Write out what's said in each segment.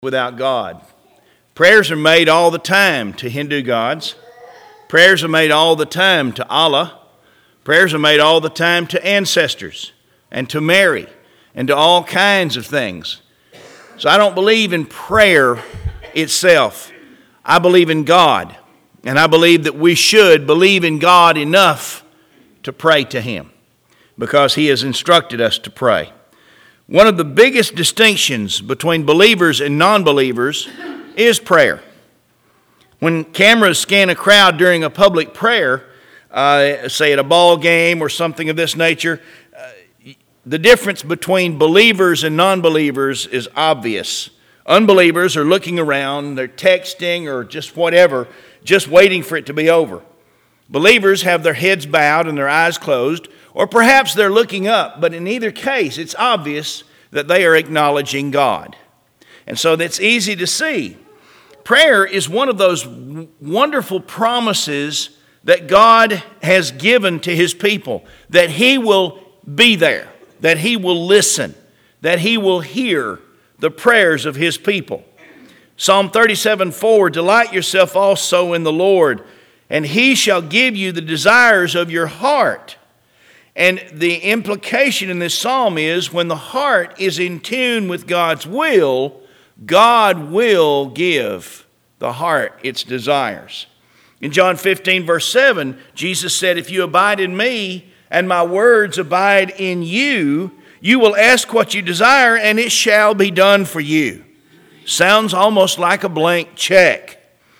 without God. Prayers are made all the time to Hindu gods. Prayers are made all the time to Allah. Prayers are made all the time to ancestors and to Mary and to all kinds of things. So I don't believe in prayer itself. I believe in God. And I believe that we should believe in God enough to pray to Him because He has instructed us to pray. One of the biggest distinctions between believers and non-believers is prayer. When cameras scan a crowd during a public prayer, say at a ball game or something of this nature, the difference between believers and non-believers is obvious. Unbelievers are looking around, they're texting or just whatever, just waiting for it to be over. Believers have their heads bowed and their eyes closed, or perhaps they're looking up, but in either case, it's obvious that they are acknowledging God. And so that's easy to see. Prayer is one of those wonderful promises that God has given to His people, that He will be there, that He will listen, that He will hear the prayers of His people. Psalm 37:4, delight yourself also in the Lord, and He shall give you the desires of your heart. And the implication in this psalm is when the heart is in tune with God's will, God will give the heart its desires. In John 15, verse 7, Jesus said, if you abide in me and my words abide in you, you will ask what you desire and it shall be done for you. Sounds almost like a blank check.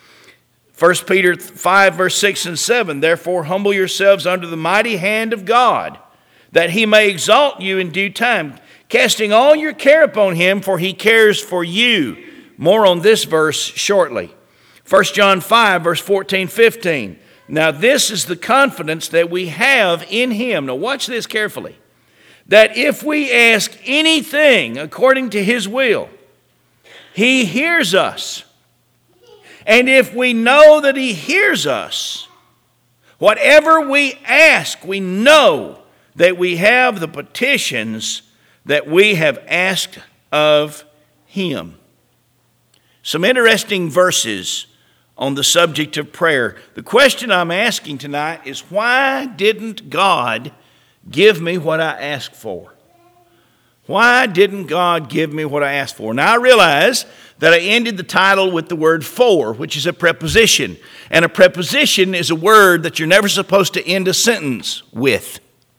1 Peter 5, verse 6 and 7, therefore humble yourselves under the mighty hand of God, that He may exalt you in due time, casting all your care upon Him, for He cares for you. More on this verse shortly. 1 John 5, verse 14, 15. Now this is the confidence that we have in Him. Now watch this carefully. That if we ask anything according to His will, He hears us. And if we know that He hears us, whatever we ask, we know that we have the petitions that we have asked of Him. Some interesting verses on the subject of prayer. The question I'm asking tonight is, why didn't God give me what I asked for? Why didn't God give me what I asked for? Now I realize that I ended the title with the word for, which is a preposition. And a preposition is a word that you're never supposed to end a sentence with.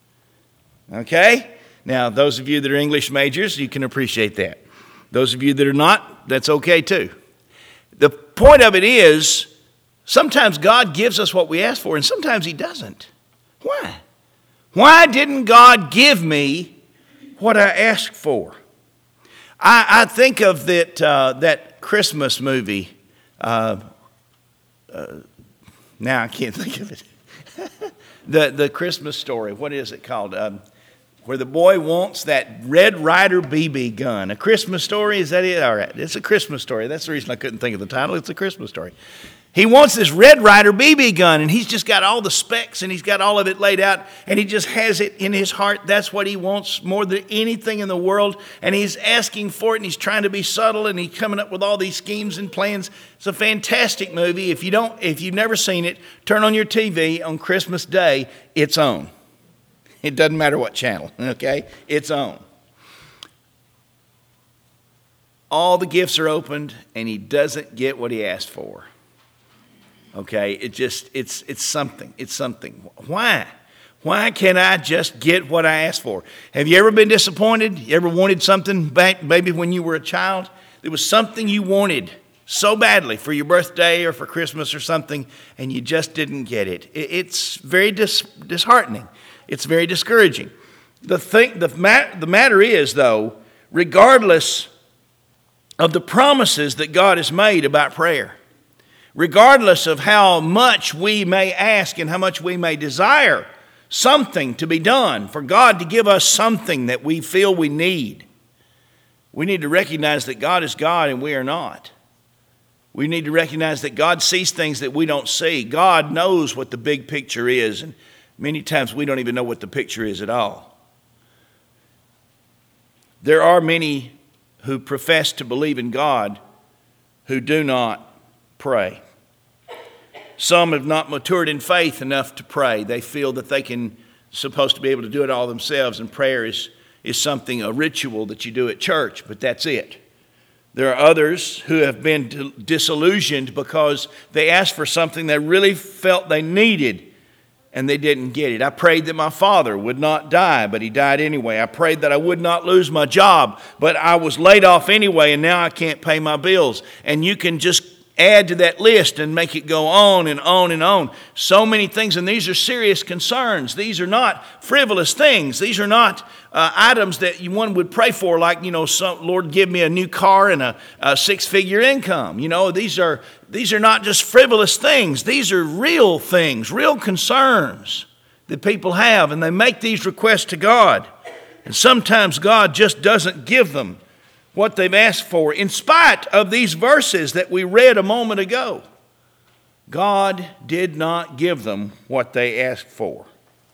Okay? Now, those of you that are English majors, you can appreciate that. Those of you that are not, that's okay too. The point of it is, sometimes God gives us what we ask for, and sometimes He doesn't. Why? Why didn't God give me what I asked for? I think of that Christmas movie. Now I can't think of it. the Christmas Story. What is it called? Where the boy wants that Red Ryder BB gun. A Christmas Story, is that it? All right, it's a Christmas Story. That's the reason I couldn't think of the title. It's a Christmas Story. He wants this Red Ryder BB gun, and he's just got all the specs, and he's got all of it laid out, and he just has it in his heart. That's what he wants more than anything in the world, and he's asking for it, and he's trying to be subtle, and he's coming up with all these schemes and plans. It's a fantastic movie. If you've never seen it, turn on your TV on Christmas Day. It's on. It doesn't matter what channel, okay? It's on. All the gifts are opened, and he doesn't get what he asked for. Okay, it's something. It's something. Why? Why can't I just get what I asked for? Have you ever been disappointed? You ever wanted something back maybe when you were a child? There was something you wanted so badly for your birthday or for Christmas or something, and you just didn't get it. It's very disheartening. It's very discouraging. The matter is, though, regardless of the promises that God has made about prayer, regardless of how much we may ask and how much we may desire something to be done, for God to give us something that we feel we need to recognize that God is God and we are not. We need to recognize that God sees things that we don't see. God knows what the big picture is, and many times we don't even know what the picture is at all. There are many who profess to believe in God who do not pray. Some have not matured in faith enough to pray. They feel that they can supposed to be able to do it all themselves, and prayer is something, a ritual that you do at church, but that's it. There are others who have been disillusioned because they asked for something they really felt they needed, and they didn't get it. I prayed that my father would not die, but he died anyway. I prayed that I would not lose my job, but I was laid off anyway, and now I can't pay my bills. And you can just add to that list and make it go on and on and on. So many things, and these are serious concerns. These are not frivolous things. These are not items that one would pray for, like, Lord, give me a new car and a six-figure income. These are not just frivolous things. These are real things, real concerns that people have, and they make these requests to God. And sometimes God just doesn't give them what they've asked for, in spite of these verses that we read a moment ago. God did not give them what they asked for.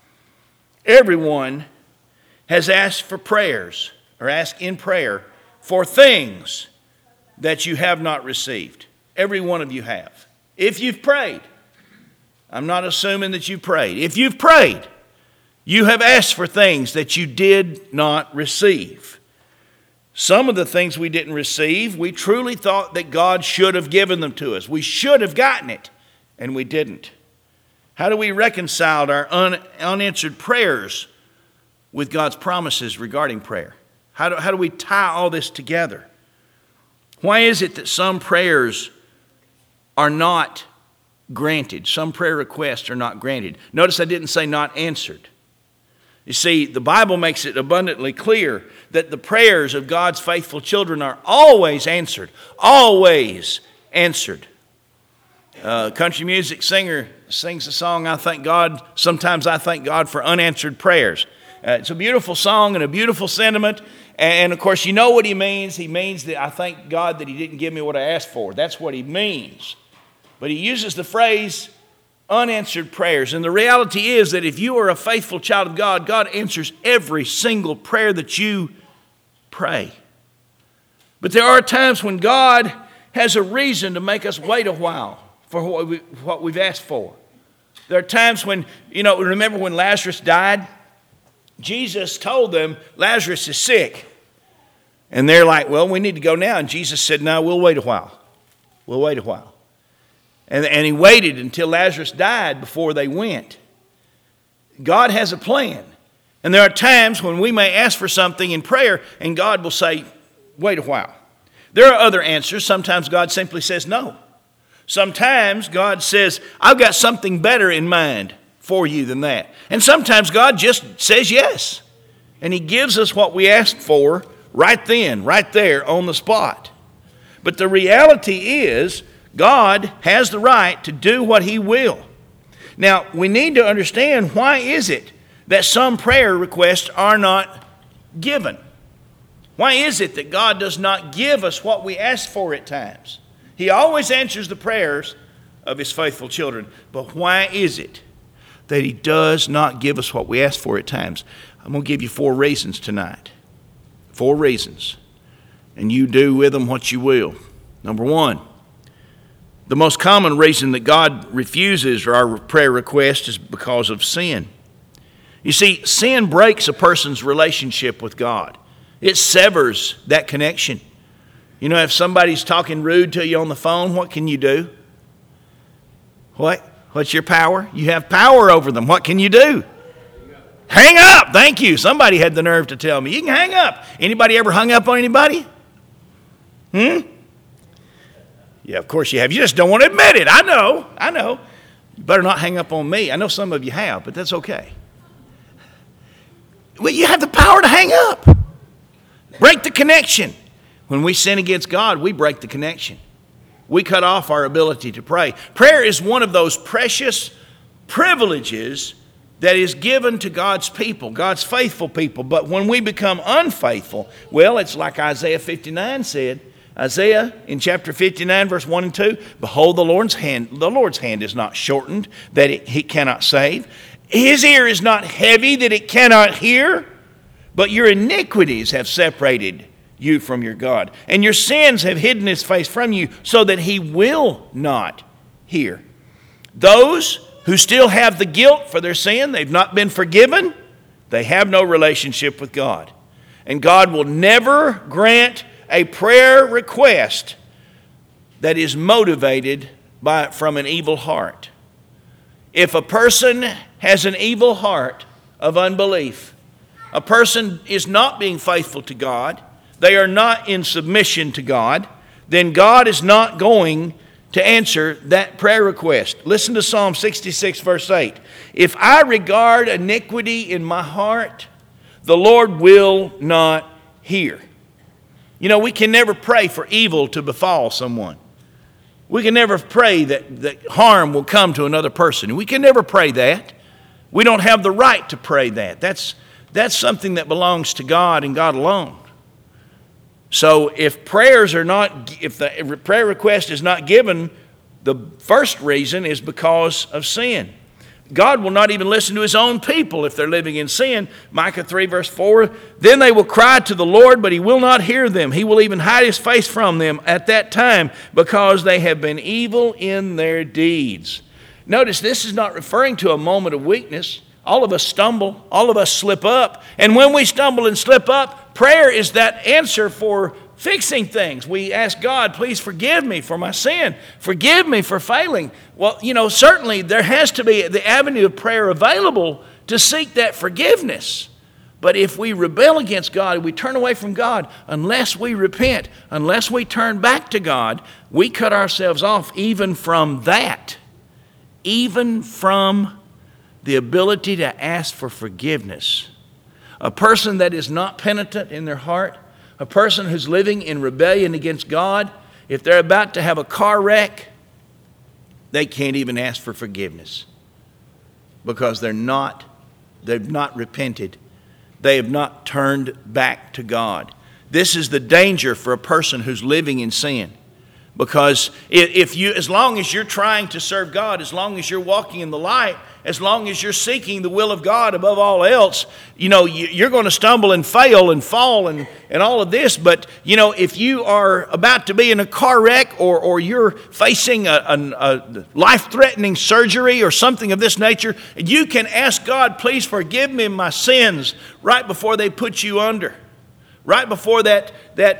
Everyone has asked for prayers, or asked in prayer, for things that you have not received. Every one of you have. If you've prayed, I'm not assuming that you've prayed. If you've prayed, you have asked for things that you did not receive. Some of the things we didn't receive, we truly thought that God should have given them to us. We should have gotten it, and we didn't. How do we reconcile our unanswered prayers with God's promises regarding prayer? How do we tie all this together? Why is it that some prayers are not granted? Some prayer requests are not granted. Notice I didn't say not answered. You see, the Bible makes it abundantly clear that the prayers of God's faithful children are always answered. Always answered. Country music singer sings a song, I thank God, sometimes I thank God for unanswered prayers. It's a beautiful song and a beautiful sentiment. And of course, you know what he means. He means that I thank God that he didn't give me what I asked for. That's what he means. But he uses the phrase unanswered prayers. And the reality is that if you are a faithful child of God, God answers every single prayer that you pray. But there are times when God has a reason to make us wait a while for what we've asked for. There are times when, remember when Lazarus died? Jesus told them, Lazarus is sick. And they're like, well, we need to go now. And Jesus said, no, we'll wait a while. We'll wait a while. And he waited until Lazarus died before they went. God has a plan. And there are times when we may ask for something in prayer and God will say, wait a while. There are other answers. Sometimes God simply says no. Sometimes God says, I've got something better in mind for you than that. And sometimes God just says yes. And he gives us what we asked for right then, right there on the spot. But the reality is, God has the right to do what he will. Now, we need to understand, why is it that some prayer requests are not given? Why is it that God does not give us what we ask for at times? He always answers the prayers of his faithful children. But why is it that he does not give us what we ask for at times? I'm going to give you 4 reasons tonight. 4 reasons. And you do with them what you will. Number 1. The most common reason that God refuses our prayer request is because of sin. You see, sin breaks a person's relationship with God. It severs that connection. If somebody's talking rude to you on the phone, what can you do? What? What's your power? You have power over them. What can you do? Hang up. Thank you. Somebody had the nerve to tell me. You can hang up. Anybody ever hung up on anybody? Yeah, of course you have. You just don't want to admit it. I know. You better not hang up on me. I know some of you have, but that's okay. Well, you have the power to hang up. Break the connection. When we sin against God, we break the connection. We cut off our ability to pray. Prayer is one of those precious privileges that is given to God's people, God's faithful people. But when we become unfaithful, well, it's like Isaiah 59 said. Isaiah in chapter 59 verse 1 and 2, behold, the Lord's hand is not shortened that he cannot save. His ear is not heavy that it cannot hear. But your iniquities have separated you from your God. And your sins have hidden his face from you so that he will not hear. Those who still have the guilt for their sin, they've not been forgiven, they have no relationship with God. And God will never grant a prayer request that is motivated from an evil heart. If a person has an evil heart of unbelief, a person is not being faithful to God, they are not in submission to God, then God is not going to answer that prayer request. Listen to Psalm 66, verse 8. If I regard iniquity in my heart, the Lord will not hear. You know, we can never pray for evil to befall someone. We can never pray that harm will come to another person. We can never pray that. We don't have the right to pray that. That's something that belongs to God and God alone. So if the prayer request is not given, the first reason is because of sin. God will not even listen to his own people if they're living in sin. Micah 3 verse 4, then they will cry to the Lord, but he will not hear them. He will even hide his face from them at that time because they have been evil in their deeds. Notice this is not referring to a moment of weakness. All of us stumble. All of us slip up. And when we stumble and slip up, prayer is that answer for fixing things. We ask God, please forgive me for my sin. Forgive me for failing. Well, you know, certainly there has to be the avenue of prayer available to seek that forgiveness. But if we rebel against God, we turn away from God, unless we repent, unless we turn back to God, we cut ourselves off even from that. Even from the ability to ask for forgiveness. A person that is not penitent in their heart, a person who's living in rebellion against God, if they're about to have a car wreck, they can't even ask for forgiveness because they've not repented. They have not turned back to God. This is the danger for a person who's living in sin. Because as long as you're trying to serve God, as long as you're walking in the light, as long as you're seeking the will of God above all else, you know, you're going to stumble and fail and fall and all of this. But, you know, if you are about to be in a car wreck or you're facing a life-threatening surgery or something of this nature, you can ask God, please forgive me my sins right before they put you under. Right before that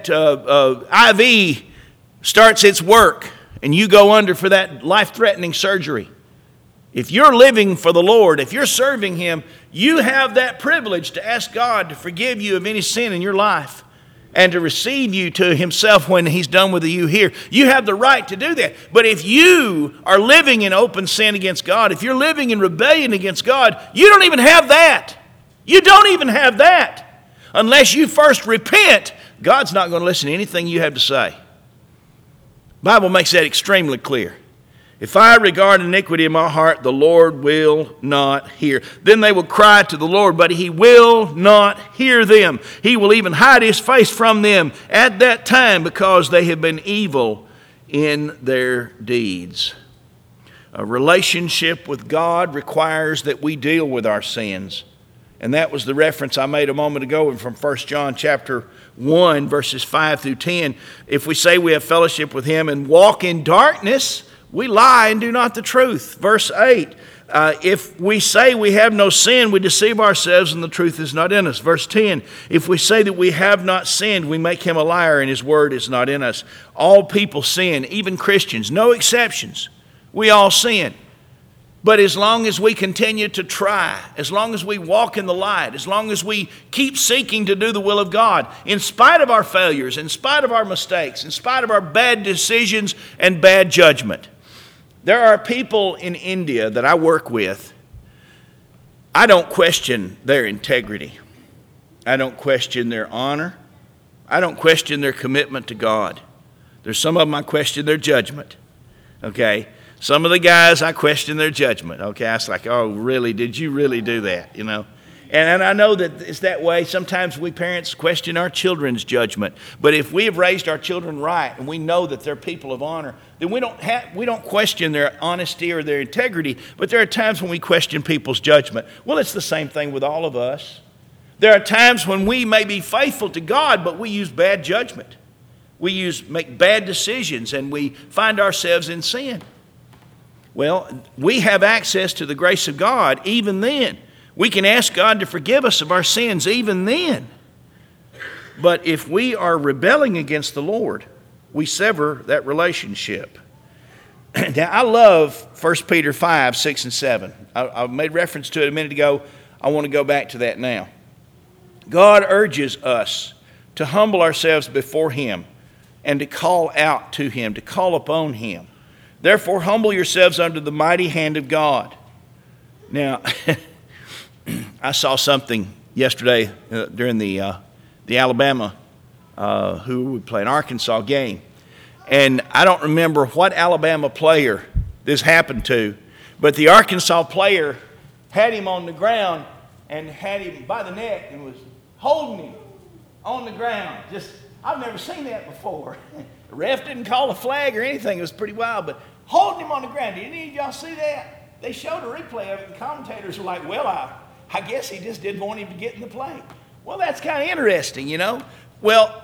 IV starts its work and you go under for that life-threatening surgery. If you're living for the Lord, if you're serving him, you have that privilege to ask God to forgive you of any sin in your life and to receive you to himself when he's done with you here. You have the right to do that. But if you are living in open sin against God, if you're living in rebellion against God, you don't even have that. You don't even have that. Unless you first repent, God's not going to listen to anything you have to say. The Bible makes that extremely clear. If I regard iniquity in my heart, the Lord will not hear. Then they will cry to the Lord, but he will not hear them. He will even hide his face from them at that time because they have been evil in their deeds. A relationship with God requires that we deal with our sins. And that was the reference I made a moment ago from 1 John chapter 1, verses 5 through 10. If we say we have fellowship with him and walk in darkness, we lie and do not the truth. Verse 8, if we say we have no sin, we deceive ourselves and the truth is not in us. Verse 10, if we say that we have not sinned, we make him a liar and his word is not in us. All people sin, even Christians, no exceptions. We all sin. But as long as we continue to try, as long as we walk in the light, as long as we keep seeking to do the will of God, in spite of our failures, in spite of our mistakes, in spite of our bad decisions and bad judgment. There are people in India that I work with. I don't question their integrity. I don't question their honor. I don't question their commitment to God. There's some of them I question their judgment. Okay? Some of the guys, I question their judgment. Okay, I was like, oh, really? Did you really do that? You know? And I know that it's that way. Sometimes we parents question our children's judgment. But if we have raised our children right and we know that they're people of honor, then we don't question their honesty or their integrity. But there are times when we question people's judgment. Well, it's the same thing with all of us. There are times when we may be faithful to God, but we use bad judgment. We make bad decisions, and we find ourselves in sin. Well, we have access to the grace of God even then. We can ask God to forgive us of our sins even then. But if we are rebelling against the Lord, we sever that relationship. Now, I love 1 Peter 5, 6, and 7. I made reference to it a minute ago. I want to go back to that now. God urges us to humble ourselves before Him and to call out to Him, to call upon Him. Therefore, humble yourselves under the mighty hand of God. Now, I saw something yesterday during the Alabama, who would play an Arkansas game. And I don't remember what Alabama player this happened to, but the Arkansas player had him on the ground and had him by the neck and was holding him on the ground. I've never seen that before. The ref didn't call a flag or anything. It was pretty wild, but holding him on the ground. Did any of y'all see that? They showed a replay of it, and commentators were like, well, I guess he just didn't want him to get in the play. Well, that's kind of interesting, you know. Well,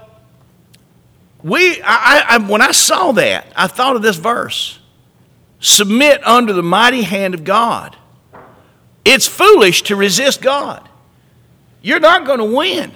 when I saw that, I thought of this verse. Submit under the mighty hand of God. It's foolish to resist God. You're not going to win.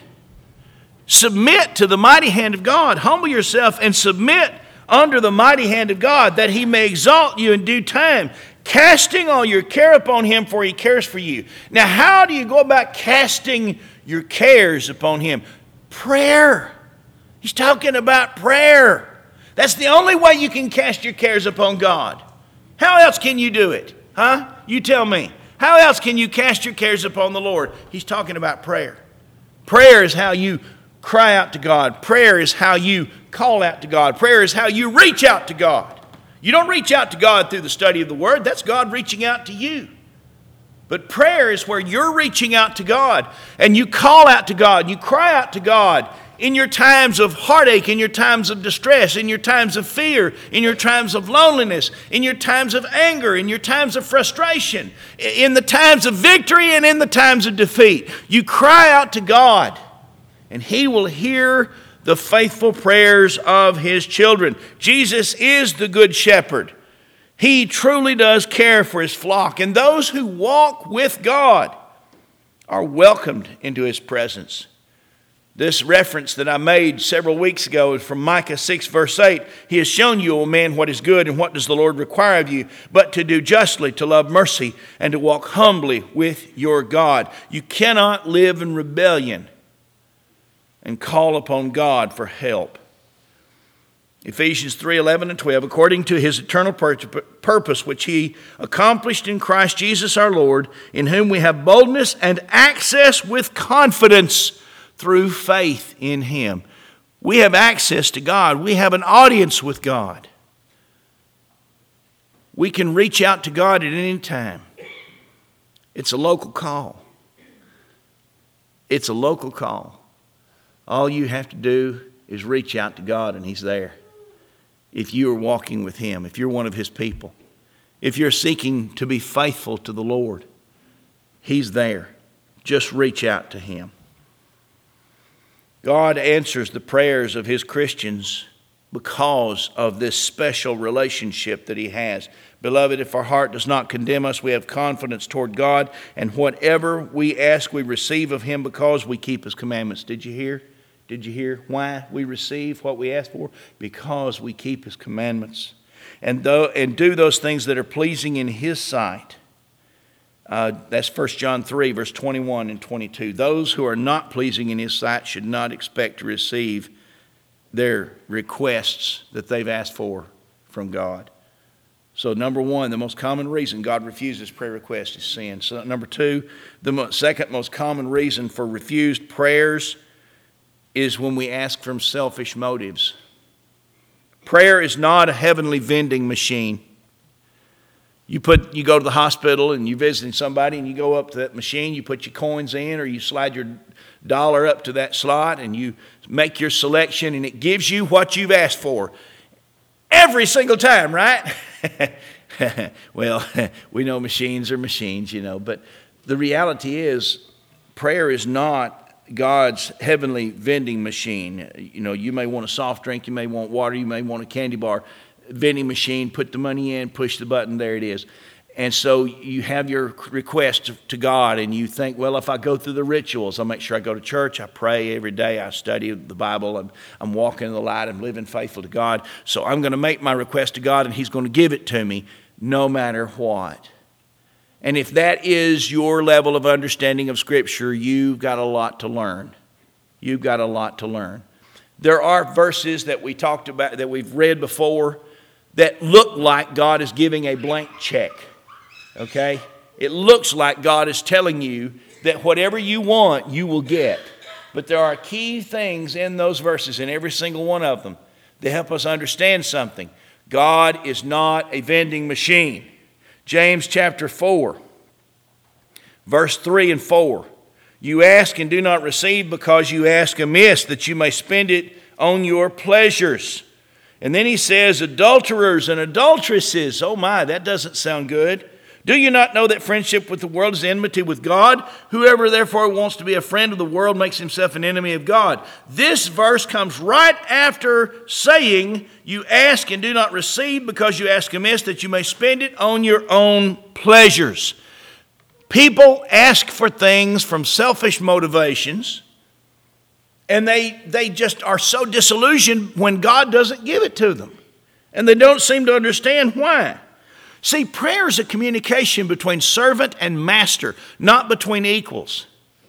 Submit to the mighty hand of God. Humble yourself and submit under the mighty hand of God, that He may exalt you in due time, casting all your care upon Him, for He cares for you. Now, how do you go about casting your cares upon Him? Prayer. He's talking about prayer. That's the only way you can cast your cares upon God. How else can you do it? Huh? You tell me. How else can you cast your cares upon the Lord? He's talking about prayer. Prayer is how you cry out to God. Prayer is how you call out to God. Prayer is how you reach out to God. You don't reach out to God through the study of the Word. That's God reaching out to you. But prayer is where you're reaching out to God, and you call out to God. You cry out to God in your times of heartache, in your times of distress, in your times of fear, in your times of loneliness, in your times of anger, in your times of frustration, in the times of victory and in the times of defeat. You cry out to God, and He will hear the faithful prayers of His children. Jesus is the Good Shepherd. He truly does care for His flock, and those who walk with God are welcomed into His presence. This reference that I made several weeks ago is from Micah 6, verse 8. He has shown you, O man, what is good, and what does the Lord require of you, but to do justly, to love mercy, and to walk humbly with your God. You cannot live in rebellion and call upon God for help. Ephesians 3, 11 and 12, according to His eternal purpose, which He accomplished in Christ Jesus our Lord, in whom we have boldness and access with confidence through faith in Him. We have access to God. We have an audience with God. We can reach out to God at any time. It's a local call. It's a local call. All you have to do is reach out to God, and He's there. If you are walking with Him, if you're one of His people, if you're seeking to be faithful to the Lord, He's there. Just reach out to Him. God answers the prayers of His Christians because of this special relationship that He has. Beloved, if our heart does not condemn us, we have confidence toward God, and whatever we ask, we receive of Him because we keep His commandments. Did you hear? Did you hear why we receive what we ask for? Because we keep His commandments and do those things that are pleasing in His sight. That's 1 John 3, verse 21 and 22. Those who are not pleasing in His sight should not expect to receive their requests that they've asked for from God. So number one, the most common reason God refuses prayer requests is sin. So number two, the second most common reason for refused prayers is when we ask from selfish motives. Prayer is not a heavenly vending machine. You go to the hospital and you're visiting somebody and you go up to that machine, you put your coins in or you slide your dollar up to that slot and you make your selection and it gives you what you've asked for. Every single time, right? Well, we know machines are machines, but the reality is prayer is not God's heavenly vending machine. You know, you may want a soft drink, you may want water, you may want a candy bar. Vending machine, put the money in, push the button, there it is. And so you have your request to God, and you think, well, if I go through the rituals, I'll make sure I go to church, I pray every day, I study the Bible, I'm walking in the light, I'm living faithful to God, so I'm going to make my request to God, and He's going to give it to me no matter what. And if that is your level of understanding of Scripture, you've got a lot to learn. You've got a lot to learn. There are verses that we talked about, that we've read before, that look like God is giving a blank check. Okay? It looks like God is telling you that whatever you want, you will get. But there are key things in those verses, in every single one of them, that help us understand something. God is not a vending machine. James chapter 4, verse 3 and 4. You ask and do not receive because you ask amiss, that you may spend it on your pleasures. And then he says, adulterers and adulteresses. Oh my, that doesn't sound good. Do you not know that friendship with the world is enmity with God? Whoever therefore wants to be a friend of the world makes himself an enemy of God. This verse comes right after saying, you ask and do not receive because you ask amiss, that you may spend it on your own pleasures. People ask for things from selfish motivations, and they just are so disillusioned when God doesn't give it to them. And they don't seem to understand why. See, prayer is a communication between servant and master, not between equals.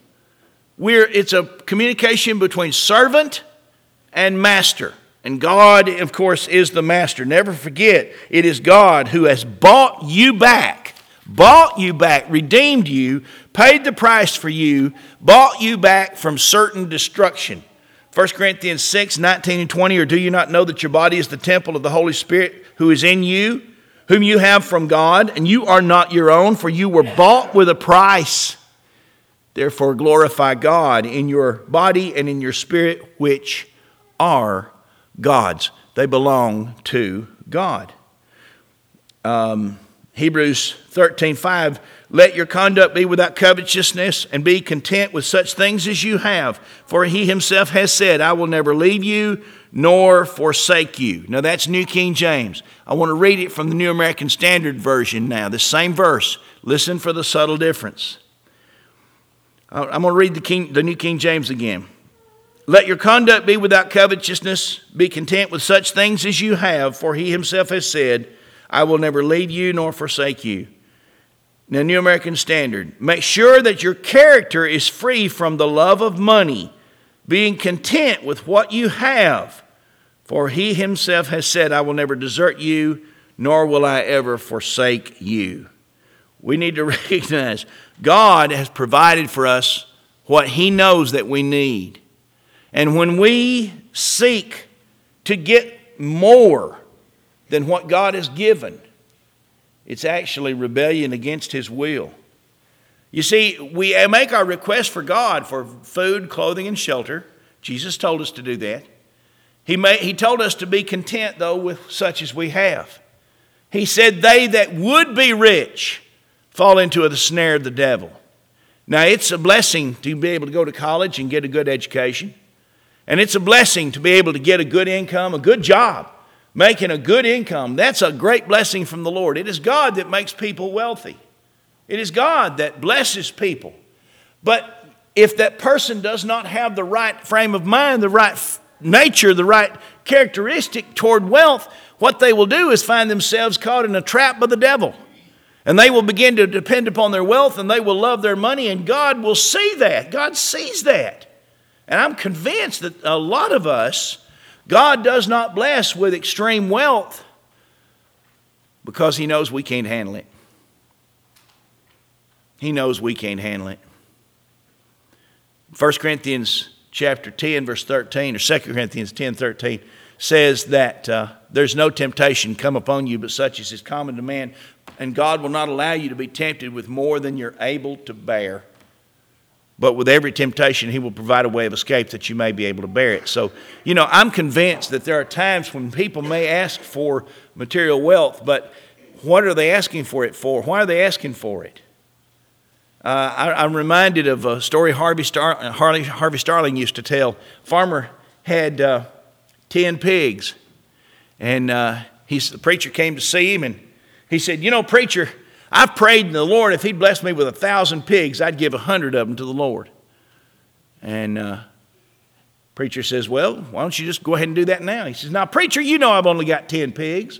It's a communication between servant and master. And God, of course, is the master. Never forget, it is God who has bought you back, redeemed you, paid the price for you, bought you back from certain destruction. 1 Corinthians 6, 19 and 20, or do you not know that your body is the temple of the Holy Spirit who is in you, whom you have from God, and you are not your own, for you were bought with a price. Therefore glorify God in your body and in your spirit, which are God's. They belong to God. Hebrews 13:5, let your conduct be without covetousness, and be content with such things as you have. For he himself has said, I will never leave you nor forsake you. Now that's New King James. I want to read it from the New American Standard Version now. The same verse. Listen for the subtle difference. I'm going to read the New King James again. Let your conduct be without covetousness. Be content with such things as you have. For he himself has said, I will never leave you nor forsake you. Now, New American Standard. Make sure that your character is free from the love of money, being content with what you have. For he himself has said, I will never desert you, nor will I ever forsake you. We need to recognize God has provided for us what he knows that we need. And when we seek to get more than what God has given, it's actually rebellion against his will. You see, we make our request for God for food, clothing, and shelter. Jesus told us to do that. He told us to be content, though, with such as we have. He said, they that would be rich fall into the snare of the devil. Now, it's a blessing to be able to go to college and get a good education. And it's a blessing to be able to get a good income, a good job, making a good income. That's a great blessing from the Lord. It is God that makes people wealthy. It is God that blesses people. But if that person does not have the right frame of mind, the right nature, the right characteristic toward wealth, what they will do is find themselves caught in a trap by the devil. And they will begin to depend upon their wealth, and they will love their money, and God will see that. God sees that. And I'm convinced that a lot of us, God does not bless with extreme wealth because he knows we can't handle it. He knows we can't handle it. 1 Corinthians chapter 10, verse 13, or 2 Corinthians 10, 13, says that there's no temptation come upon you but such as is common to man, and God will not allow you to be tempted with more than you're able to bear. But with every temptation, he will provide a way of escape that you may be able to bear it. So, I'm convinced that there are times when people may ask for material wealth, but what are they asking for it for? Why are they asking for it? I'm reminded of a story Harvey Starling used to tell. Farmer had 10 pigs, and the preacher came to see him, and he said, "You know, preacher, I've prayed to the Lord if he'd bless me with 1,000 pigs, I'd give 100 of them to the Lord." And preacher says, "Well, why don't you just go ahead and do that now?" He says, "Now, preacher, you know I've only got 10 pigs.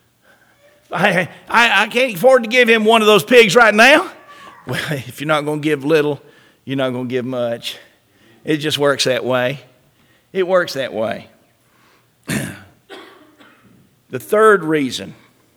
I can't afford to give him one of those pigs right now." Well, if you're not going to give little, you're not going to give much. It just works that way. It works that way. The third reason,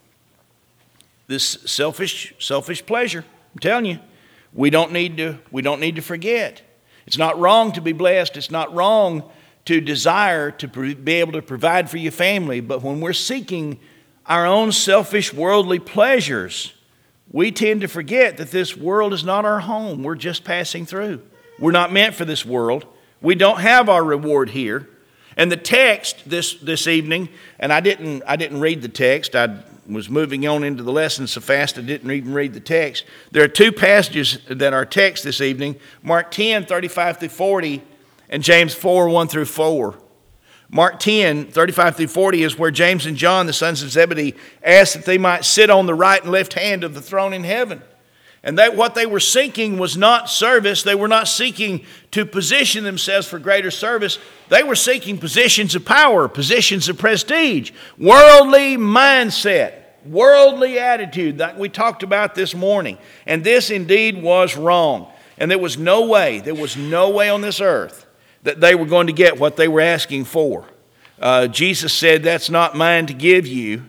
this selfish pleasure. I'm telling you, we don't need to forget. It's not wrong to be blessed. It's not wrong to desire to be able to provide for your family. But when we're seeking our own selfish worldly pleasures, we tend to forget that this world is not our home. We're just passing through. We're not meant for this world. We don't have our reward here. And the text this evening, and I didn't read the text. I was moving on into the lesson so fast I didn't even read the text. There are two passages that are text this evening: Mark 10, 35 through 40, and James 4, 1 through 4. Mark 10, 35 through 40 is where James and John, the sons of Zebedee, asked that they might sit on the right and left hand of the throne in heaven. And what they were seeking was not service. They were not seeking to position themselves for greater service. They were seeking positions of power, positions of prestige, worldly mindset, worldly attitude that we talked about this morning. And this indeed was wrong. And there was no way on this earth that they were going to get what they were asking for. Jesus said, "That's not mine to give you."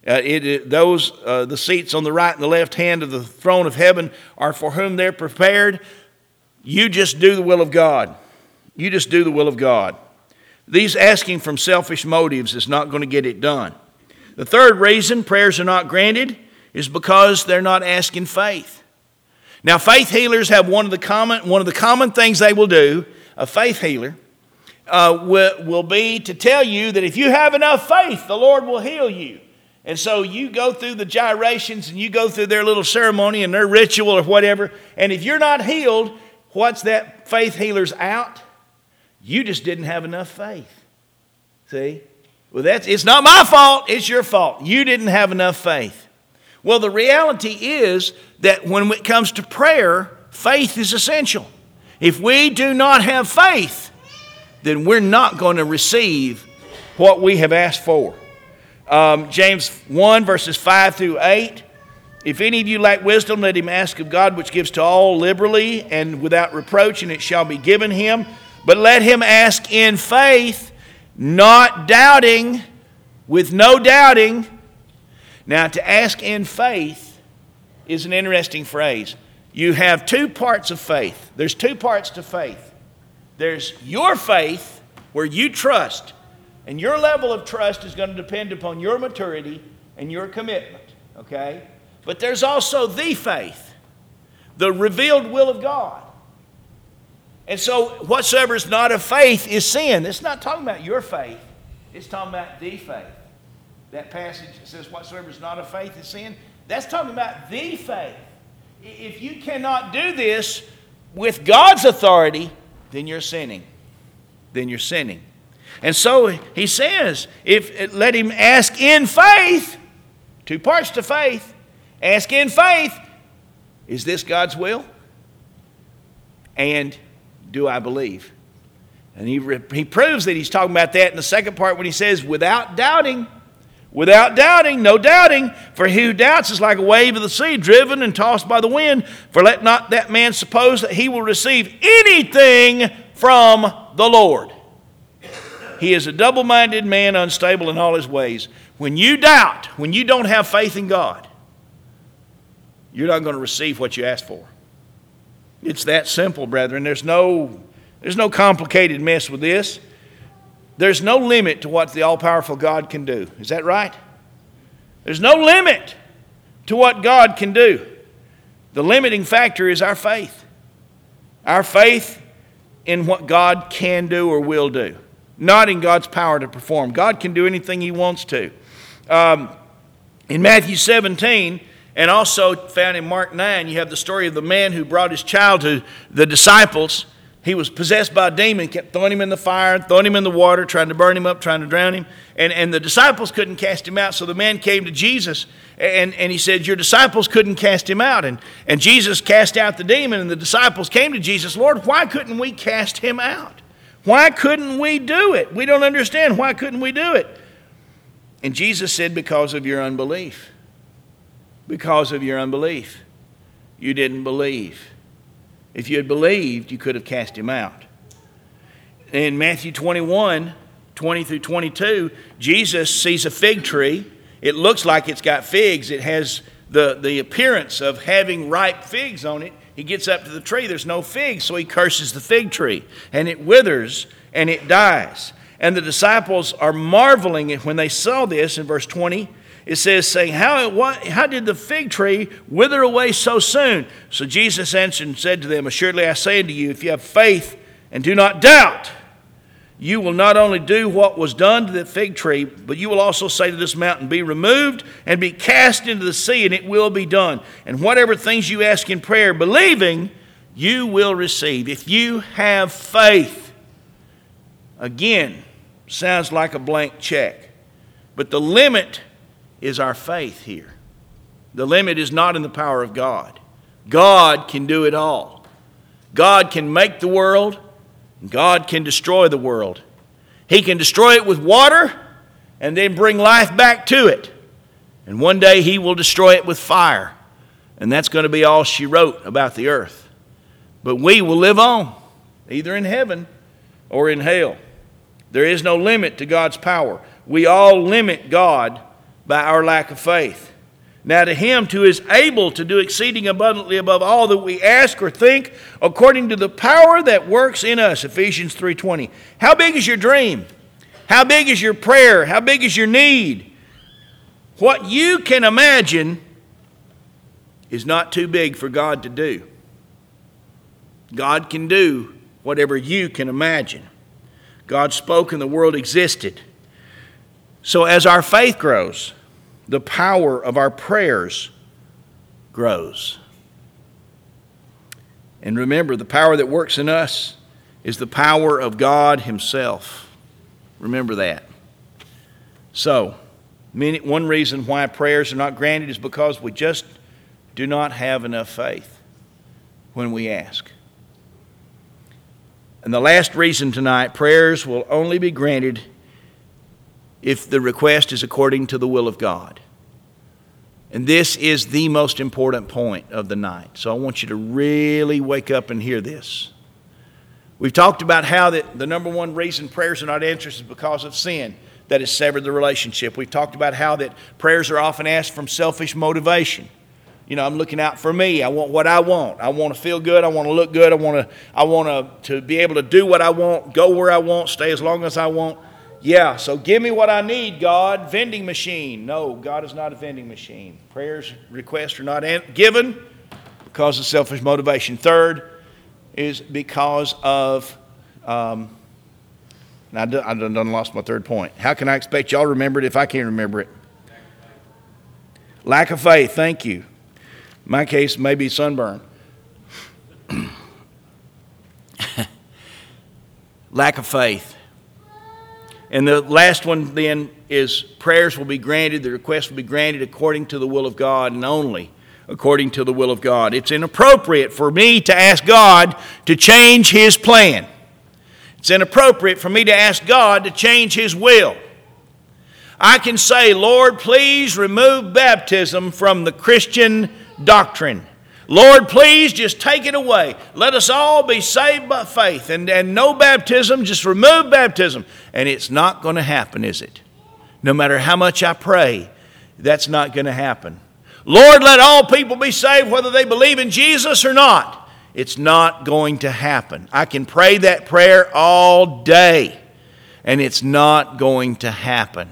The seats on the right and the left hand of the throne of heaven are for whom they're prepared. You just do the will of God. You just do the will of God. These asking from selfish motives is not going to get it done. The third reason prayers are not granted is because they're not asking faith. Now, faith healers have one of the common things they will do. A faith healer will be to tell you that if you have enough faith, the Lord will heal you. And so you go through the gyrations and you go through their little ceremony and their ritual or whatever. And if you're not healed, what's that faith healer's out? You just didn't have enough faith. See? Well, it's not my fault. It's your fault. You didn't have enough faith. Well, the reality is that when it comes to prayer, faith is essential. If we do not have faith, then we're not going to receive what we have asked for. James 1, verses 5 through 8. "If any of you lack wisdom, let him ask of God, which gives to all liberally and without reproach, and it shall be given him. But let him ask in faith, not doubting," with no doubting. Now, to ask in faith is an interesting phrase. You have two parts of faith. There's two parts to faith. There's your faith, where you trust. And your level of trust is going to depend upon your maturity and your commitment, okay? But there's also the faith, the revealed will of God. And so whatsoever is not of faith is sin. It's not talking about your faith. It's talking about the faith. That passage that says whatsoever is not of faith is sin, that's talking about the faith. If you cannot do this with God's authority, then you're sinning. Then you're sinning. And so he says, let him ask in faith. Two parts to faith. Ask in faith. Is this God's will? And do I believe? And he proves that he's talking about that in the second part when he says, without doubting. Without doubting, no doubting. For he who doubts is like a wave of the sea, driven and tossed by the wind. For let not that man suppose that he will receive anything from the Lord. He is a double-minded man, unstable in all his ways. When you doubt, when you don't have faith in God, you're not going to receive what you ask for. It's that simple, brethren. There's no complicated mess with this. There's no limit to what the all-powerful God can do. Is that right? There's no limit to what God can do. The limiting factor is our faith. Our faith in what God can do or will do. Not in God's power to perform. God can do anything He wants to. In Matthew 17, And also found in Mark 9, you have the story of the man who brought his child to the disciples. He was possessed by a demon, kept throwing him in the fire, throwing him in the water, trying to burn him up, trying to drown him. And the disciples couldn't cast him out. So the man came to Jesus and he said, your disciples couldn't cast him out. And Jesus cast out the demon, and the disciples came to Jesus, Lord, why couldn't we cast him out? Why couldn't we do it? We don't understand. Why couldn't we do it? And Jesus said, because of your unbelief. Because of your unbelief. You didn't believe. If you had believed, you could have cast him out. In Matthew 21, 20 through 22, Jesus sees a fig tree. It looks like it's got figs. It has the appearance of having ripe figs on it. He gets up to the tree. There's no figs, so he curses the fig tree. And it withers and it dies. And the disciples are marveling when they saw this. In verse 20, it says, saying, how did the fig tree wither away so soon? So Jesus answered and said to them, assuredly I say unto you, if you have faith and do not doubt, you will not only do what was done to the fig tree, but you will also say to this mountain, be removed and be cast into the sea, and it will be done. And whatever things you ask in prayer, believing, you will receive. If you have faith, again, sounds like a blank check. But the limit is our faith here. The limit is not in the power of God. God can do it all. God can make the world. God can destroy the world. He can destroy it with water and then bring life back to it. And one day he will destroy it with fire. And that's going to be all she wrote about the earth. But we will live on, either in heaven or in hell. There is no limit to God's power. We all limit God by our lack of faith. Now to him who is able to do exceeding abundantly above all that we ask or think, according to the power that works in us. Ephesians 3:20. How big is your dream? How big is your prayer? How big is your need? What you can imagine is not too big for God to do. God can do whatever you can imagine. God spoke and the world existed. So as our faith grows, the power of our prayers grows. And remember, the power that works in us is the power of God himself. Remember that. So, one reason why prayers are not granted is because we just do not have enough faith when we ask. And the last reason tonight, prayers will only be granted if the request is according to the will of God. And this is the most important point of the night. So I want you to really wake up and hear this. We've talked about how that the number one reason prayers are not answered is because of sin that has severed the relationship. We've talked about how that prayers are often asked from selfish motivation. You know, I'm looking out for me. I want what I want. I want to feel good. I want to look good. I want to be able to do what I want, go where I want, stay as long as I want. Yeah, so give me what I need, God. Vending machine. No, God is not a vending machine. Prayers, requests are not given because of selfish motivation. Third is because of, I done lost my third point. How can I expect y'all to remember it if I can't remember it? Lack of faith, thank you. In my case, maybe sunburn. Lack of faith. And the last one then is prayers will be granted, the request will be granted according to the will of God and only according to the will of God. It's inappropriate for me to ask God to change his plan. It's inappropriate for me to ask God to change his will. I can say, Lord, please remove baptism from the Christian doctrine. Lord, please just take it away. Let us all be saved by faith and no baptism, just remove baptism. And it's not going to happen, is it? No matter how much I pray, that's not going to happen. Lord, let all people be saved whether they believe in Jesus or not. It's not going to happen. I can pray that prayer all day, and it's not going to happen.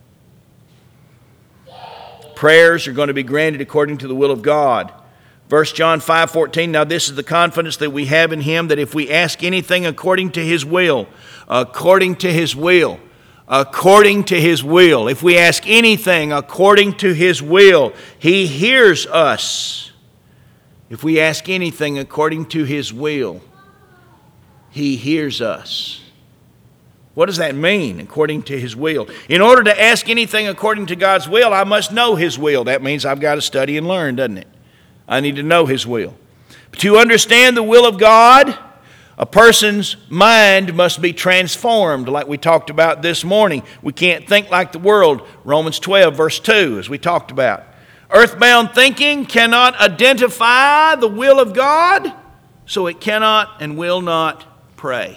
Prayers are going to be granted according to the will of God. 1 John 5:14, now this is the confidence that we have in him, that if we ask anything according to his will, according to His will. If we ask anything according to His will, He hears us. If we ask anything according to His will, He hears us. What does that mean, according to His will? In order to ask anything according to God's will, I must know His will. That means I've got to study and learn, doesn't it? I need to know His will. But to understand the will of God, a person's mind must be transformed, like we talked about this morning. We can't think like the world. Romans 12, verse 2, as we talked about. Earthbound thinking cannot identify the will of God, so it cannot and will not pray.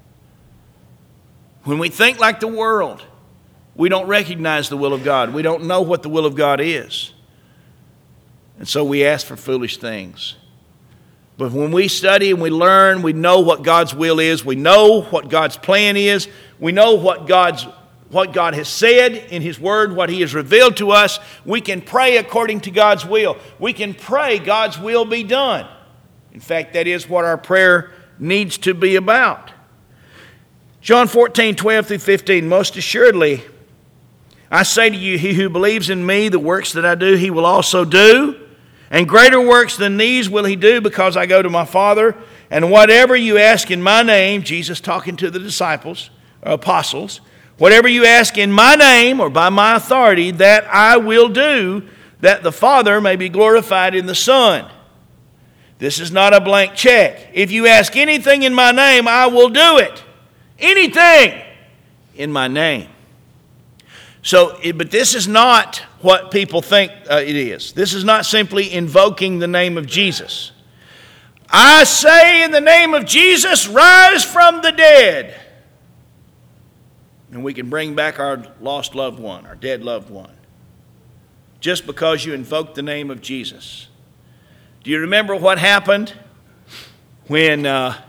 When we think like the world, we don't recognize the will of God. We don't know what the will of God is. And so we ask for foolish things. But when we study and we learn, we know what God's will is. We know what God's plan is. We know what God has said in His Word, what He has revealed to us. We can pray according to God's will. We can pray God's will be done. In fact, that is what our prayer needs to be about. John 14, 12 through 15, most assuredly, I say to you, he who believes in me, the works that I do, he will also do. And greater works than these will he do, because I go to my Father. And whatever you ask in my name, Jesus talking to the disciples, or apostles, whatever you ask in my name or by my authority, that I will do, that the Father may be glorified in the Son. This is not a blank check. If you ask anything in my name, I will do it. Anything in my name. But this is not what people think it is. This is not simply invoking the name of Jesus. I say in the name of Jesus, rise from the dead. And we can bring back our lost loved one, our dead loved one. Just because you invoke the name of Jesus. Do you remember what happened when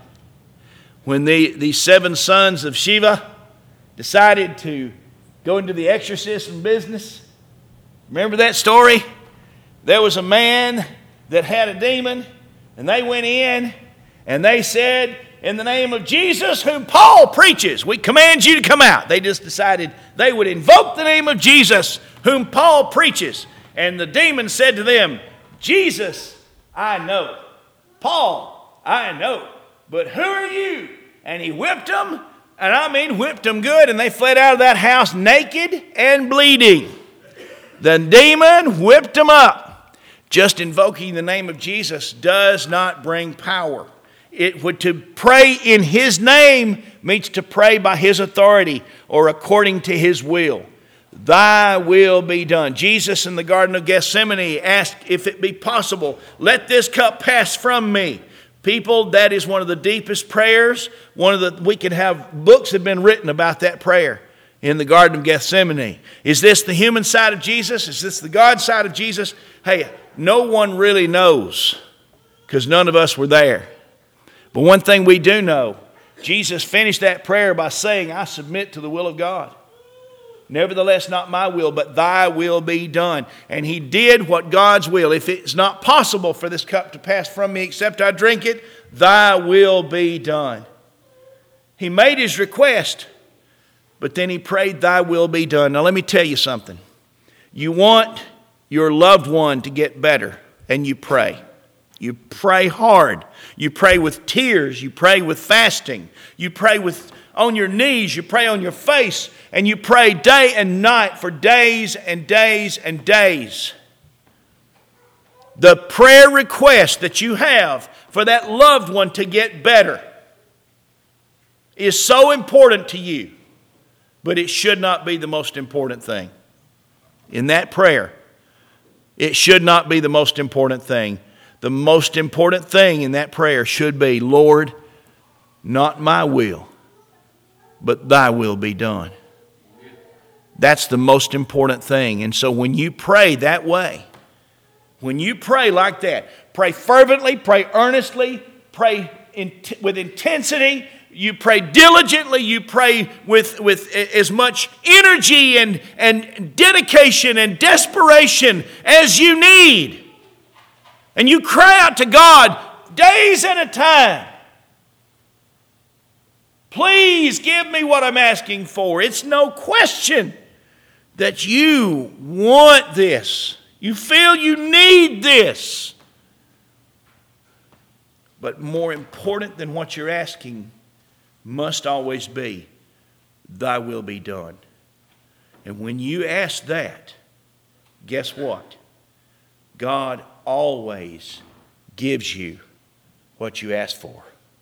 the 7 sons of Sheva decided to go into the exorcism business? Remember that story? There was a man that had a demon, and they went in and they said, in the name of Jesus, whom Paul preaches, we command you to come out. They just decided they would invoke the name of Jesus, whom Paul preaches. And the demon said to them, Jesus, I know. Paul, I know. But who are you? And he whipped them, and I mean whipped them good, and they fled out of that house naked and bleeding. The demon whipped them up. Just invoking the name of Jesus does not bring power. To pray in His name means to pray by His authority or according to His will. Thy will be done. Jesus in the Garden of Gethsemane asked if it be possible, let this cup pass from me. People, that is one of the deepest prayers. We can have books have been written about that prayer in the Garden of Gethsemane. Is this the human side of Jesus? Is this the God side of Jesus? Hey, no one really knows because none of us were there. But one thing we do know, Jesus finished that prayer by saying, I submit to the will of God. Nevertheless, not my will, but thy will be done. And He did what God's will. If it's not possible for this cup to pass from me except I drink it, thy will be done. He made His request, but then He prayed, thy will be done. Now let me tell you something. You want your loved one to get better, and you pray. You pray hard. You pray with tears. You pray with fasting. You pray on your knees. You pray on your face. And you pray day and night for days and days and days. The prayer request that you have for that loved one to get better is so important to you, but it should not be the most important thing. In that prayer, it should not be the most important thing. The most important thing in that prayer should be, Lord, not my will, but thy will be done. That's the most important thing. And so when you pray that way, when you pray like that, pray fervently, pray earnestly, pray with intensity, you pray diligently, you pray with as much energy and dedication and desperation as you need. And you cry out to God days at a time. Please give me what I'm asking for. It's no question that you want this. You feel you need this. But more important than what you're asking must always be, thy will be done. And when you ask that, guess what? God always gives you what you ask for.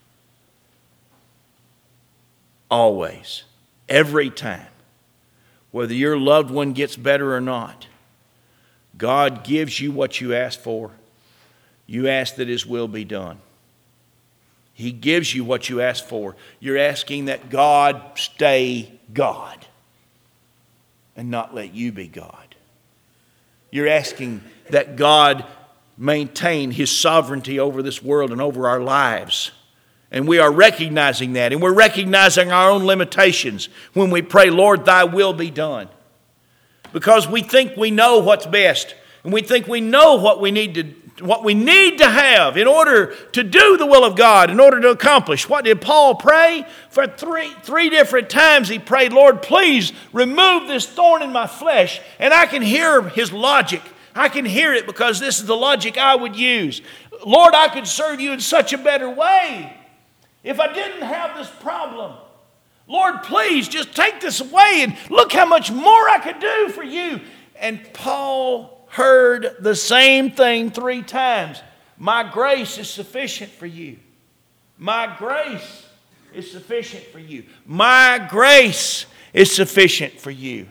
Always. Every time. Whether your loved one gets better or not, God gives you what you ask for. You ask that His will be done. He gives you what you ask for. You're asking that God stay God and not let you be God. You're asking that God maintain His sovereignty over this world and over our lives. And we are recognizing that. And we're recognizing our own limitations when we pray, Lord, thy will be done. Because we think we know what's best. And we think we know what we need to have in order to do the will of God, in order to accomplish. What did Paul pray? For three different times he prayed, Lord, please remove this thorn in my flesh. And I can hear his logic. I can hear it because this is the logic I would use. Lord, I could serve you in such a better way if I didn't have this problem. Lord, please just take this away and look how much more I could do for you. And Paul heard the same thing 3 times. My grace is sufficient for you. My grace is sufficient for you. My grace is sufficient for you.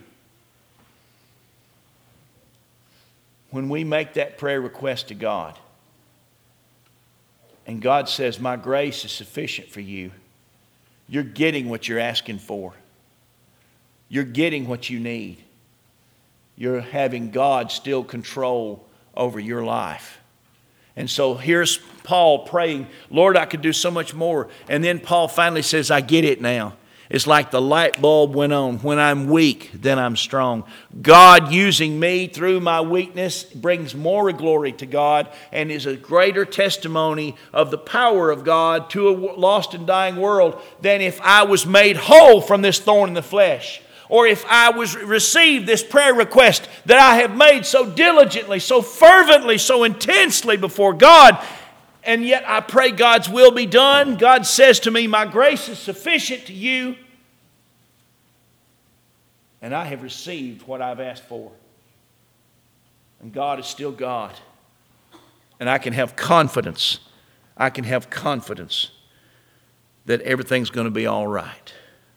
When we make that prayer request to God, and God says, my grace is sufficient for you, you're getting what you're asking for. You're getting what you need. You're having God still control over your life. And so here's Paul praying, Lord, I could do so much more. And then Paul finally says, I get it now. It's like the light bulb went on. When I'm weak, then I'm strong. God using me through my weakness brings more glory to God and is a greater testimony of the power of God to a lost and dying world than if I was made whole from this thorn in the flesh. Or if I received this prayer request that I have made so diligently, so fervently, so intensely before God, and yet I pray God's will be done. God says to me, my grace is sufficient to you. And I have received what I've asked for. And God is still God. And I can have confidence. I can have confidence that everything's going to be all right.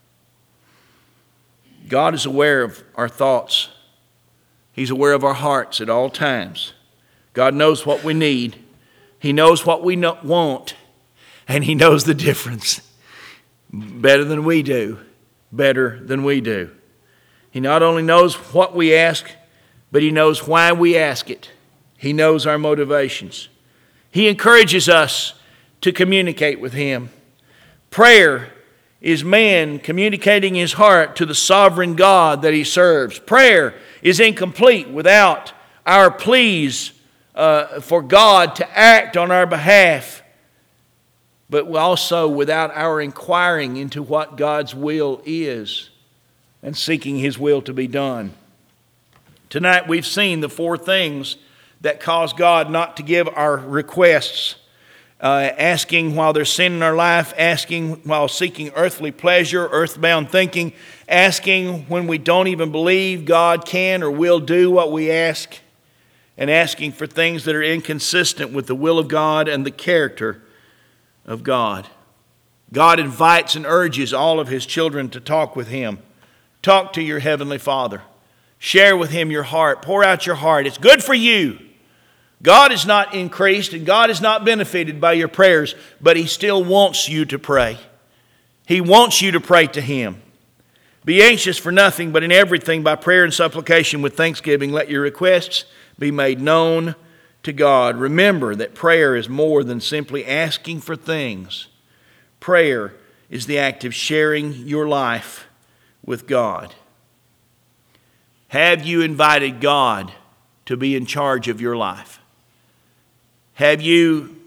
God is aware of our thoughts. He's aware of our hearts at all times. God knows what we need. He knows what we want, and He knows the difference better than we do, better than we do. He not only knows what we ask, but He knows why we ask it. He knows our motivations. He encourages us to communicate with Him. Prayer is man communicating his heart to the sovereign God that he serves. Prayer is incomplete without our pleas for God to act on our behalf, but also without our inquiring into what God's will is and seeking His will to be done. Tonight we've seen the 4 things that cause God not to give our requests. Asking while there's sin in our life, asking while seeking earthly pleasure, earthbound thinking, asking when we don't even believe God can or will do what we ask, and asking for things that are inconsistent with the will of God and the character of God. God invites and urges all of His children to talk with Him. Talk to your Heavenly Father. Share with Him your heart. Pour out your heart. It's good for you. God is not increased and God is not benefited by your prayers, but He still wants you to pray. He wants you to pray to Him. Be anxious for nothing, but in everything by prayer and supplication with thanksgiving, let your requests be made known to God. Remember that prayer is more than simply asking for things. Prayer is the act of sharing your life with God. Have you invited God to be in charge of your life? Have you